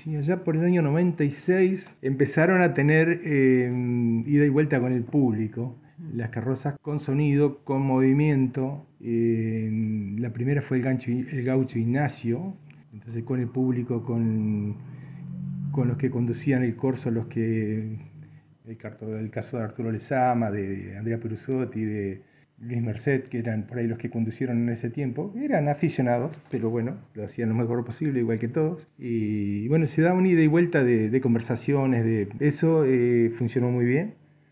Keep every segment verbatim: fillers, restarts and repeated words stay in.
sí, allá por el año noventa y seis empezaron a tener eh, ida y vuelta con el público. Las carrozas con sonido, con movimiento. Eh, la primera fue el, gancho, el gaucho Ignacio, entonces con el público, con, con los que conducían el corso, los que el, el caso de Arturo Lezama, de Andrea Perusotti, de Luis Merced, que eran por ahí los que conducieron en ese tiempo. Eran aficionados, pero bueno, lo hacían lo mejor posible, igual que todos. Y bueno, se da una ida y vuelta de, de conversaciones, de eso eh, funcionó muy bien.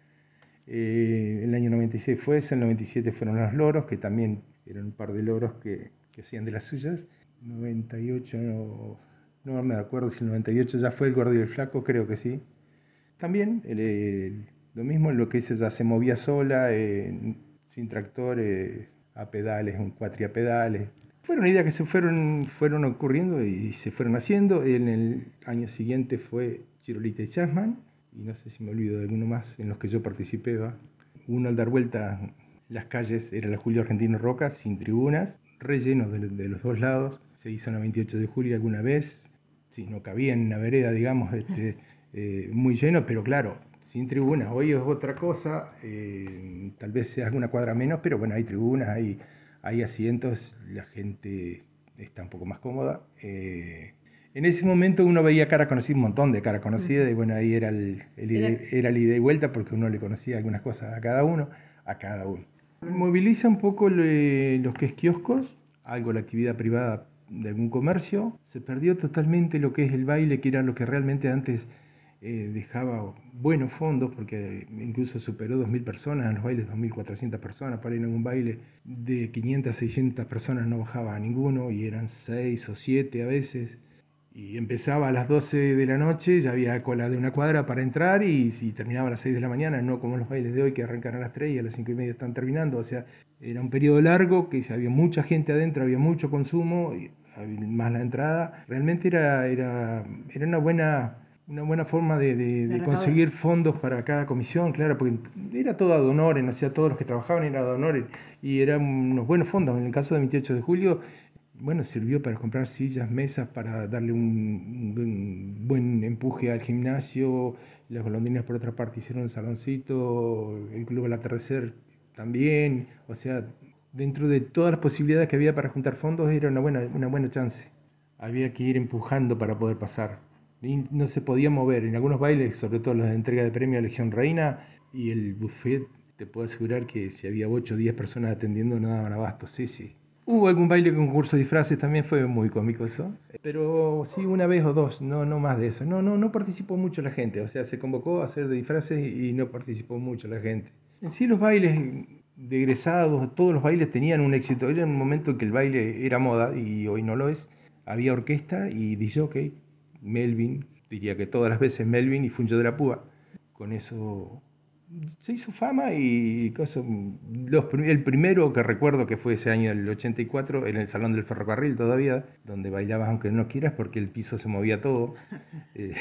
Eh, el año noventa y seis fue eso, el noventa y siete fueron los loros, que también eran un par de loros que, que hacían de las suyas. noventa y ocho, no, no me acuerdo si el noventa y ocho ya fue el Gordo y el Flaco, creo que sí. También el, el, lo mismo, lo que hice ya se movía sola, eh, sin tractor, eh, a pedales, un cuatriapedales. Fueron ideas que se fueron, fueron ocurriendo y se fueron haciendo. En el año siguiente fue Chirolita y Chasman, y no sé si me olvido de alguno más en los que yo participé. ¿va? Uno al dar vuelta las calles era la Julio Argentino Roca, sin tribunas, rellenos de, de los dos lados. Se hizo en la veintiocho de julio alguna vez, sí, no cabía en la vereda, digamos, este, eh, muy lleno, pero claro, sin tribunas. Hoy es otra cosa, eh, tal vez sea alguna cuadra menos, pero bueno, hay tribunas, hay, hay asientos, la gente está un poco más cómoda. Eh, en ese momento uno veía caras conocidas, un montón de caras conocidas, uh-huh. y bueno, ahí era el, el, era... era el ida y vuelta, porque uno le conocía algunas cosas a cada uno, a cada uno. Moviliza un poco le, los que es kioscos, algo la actividad privada de algún comercio. Se perdió totalmente lo que es el baile, que era lo que realmente antes eh, dejaba buenos fondos, porque incluso superó dos mil personas en los bailes, dos mil cuatrocientas personas. Para ir a un baile de quinientas, seiscientas personas no bajaba a ninguno, y eran seis o siete a veces. Y empezaba a las doce de la noche, ya había cola de una cuadra para entrar, y, y terminaba a las seis de la mañana, no como los bailes de hoy que arrancan a las tres y a las cinco y media están terminando. O sea, era un periodo largo, que había mucha gente adentro, había mucho consumo, y más la entrada. Realmente era, era, era una buena... una buena forma de, de, de conseguir fondos para cada comisión, claro, porque era todo ad honorem, o sea, todos los que trabajaban eran ad honorem, y eran unos buenos fondos. En el caso de veintiocho de julio, bueno, sirvió para comprar sillas, mesas, para darle un, un buen empuje al gimnasio. Las golondrinas, por otra parte, hicieron un saloncito, el Club al Atardecer también. O sea, dentro de todas las posibilidades que había para juntar fondos, era una buena, una buena chance. Había que ir empujando para poder pasar. Y no se podía mover. En algunos bailes, sobre todo los de entrega de premio a Legión Reina y el buffet, te puedo asegurar que si había ocho o diez personas atendiendo, no daban abasto. Sí, sí. Hubo algún baile con concurso de disfraces, también fue muy cómico eso. Pero sí, una vez o dos, no, no más de eso. No, no, no participó mucho la gente. O sea, se convocó a hacer de disfraces y no participó mucho la gente. En sí, los bailes de egresados, todos los bailes tenían un éxito. Era un momento en que el baile era moda, y hoy no lo es. Había orquesta y D J, Melvin, diría que todas las veces Melvin y Funcho de la Púa. Con eso se hizo fama, y cosa, los, el primero que recuerdo, que fue ese año del ochenta y cuatro, en el Salón del Ferrocarril todavía, donde bailabas aunque no quieras, porque el piso se movía todo. Eh,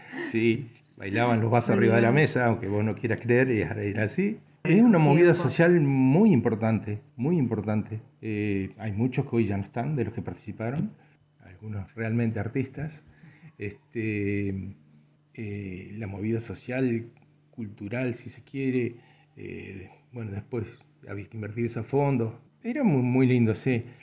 sí, bailaban los vasos arriba de la mesa, aunque vos no quieras creer, era así. Es una movida social muy importante, muy importante. Eh, hay muchos que hoy ya no están, de los que participaron, algunos realmente artistas. Este, eh, la movida social, cultural, si se quiere, eh, bueno, después había que invertir esos fondos. Era muy, muy lindo, sí.